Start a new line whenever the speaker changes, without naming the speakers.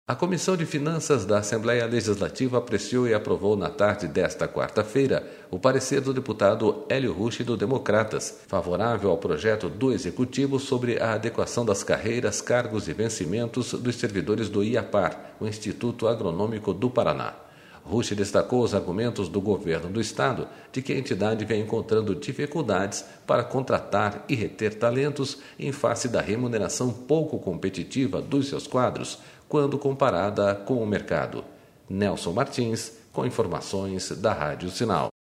A Comissão de Finanças da Assembleia Legislativa apreciou e aprovou na tarde desta quarta-feira o parecer do deputado Hélio Rucci do Democratas, favorável ao projeto do Executivo sobre a adequação das carreiras, cargos e vencimentos dos servidores do IAPAR, o Instituto Agronômico do Paraná. Rucci destacou os argumentos do governo do Estado de que a entidade vem encontrando dificuldades para contratar e reter talentos em face da remuneração pouco competitiva dos seus quadros, quando comparada com o mercado. Nelson Martins, com informações da Rádio Sinal.